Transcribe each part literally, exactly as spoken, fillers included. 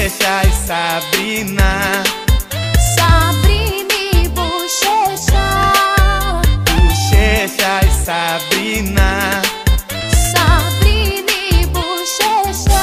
Bochecha e Sabrina. Sabrina e Bochecha. Bochecha e Sabrina. Sabrina e Bochecha.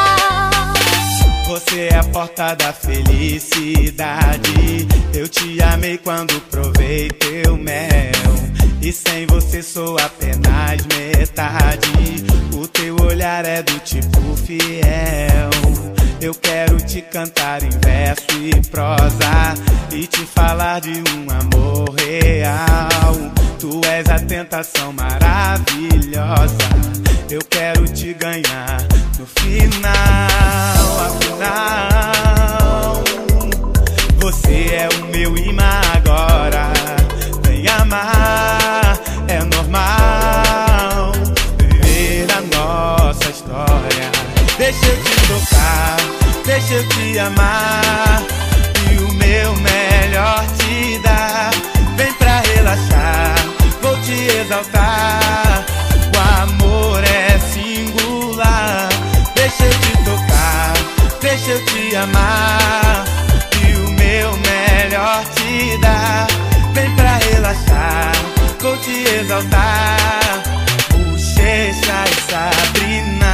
Você é a porta da felicidade. Eu te amei quando provei teu mel, e sem você sou apenas metade. O teu olhar é do tipo fiel. Eu quero te cantar em verso e prosa, e te falar de um amor real. Tu és a tentação maravilhosa. Eu quero te ganhar no final. Afinal, você é o meu imã agora. Vem amar, é normal viver a nossa história. Deixa eu te tocar, deixa eu te amar, e o meu melhor te dar. Vem pra relaxar, vou te exaltar. O amor é singular. Deixa eu te tocar, deixa eu te amar, e o meu melhor te dar. Vem pra relaxar, vou te exaltar. Bochecha e Sabrina.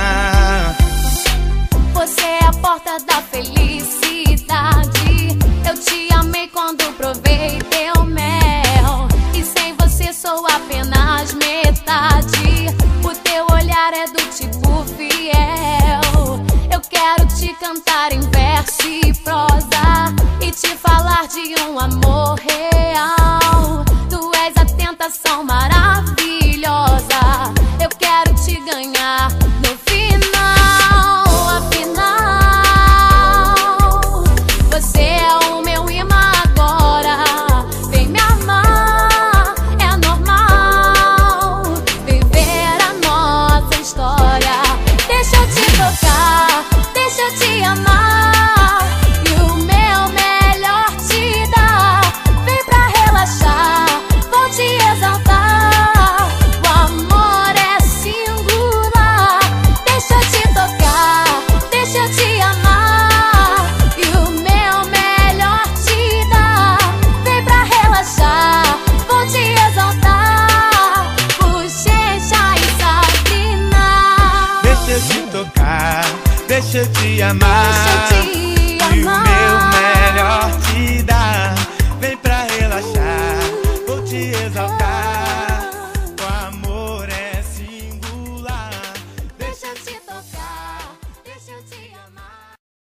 Você é a porta da felicidade. Eu te amei quando provei teu mel, e sem você sou apenas metade. O teu olhar é do tipo fiel. Eu quero te cantar em verso e prosa, e te falar de um amor real. Tu és a tentação maravilhosa. Eu quero te ganhar no final. Afinal, você é o meu imã agora. Vem me amar, é normal viver a nossa história. Deixa eu te tocar, deixa eu te amar, e o meu melhor te dar. Vem pra relaxar, vou te exaltar. O amor é singular. Deixa eu te tocar, deixa eu te amar, e o meu melhor te dar. Vem pra relaxar, vou te exaltar. Bochecha e Sabrina. Deixa eu te tocar, deixa eu te amar, Deixa eu te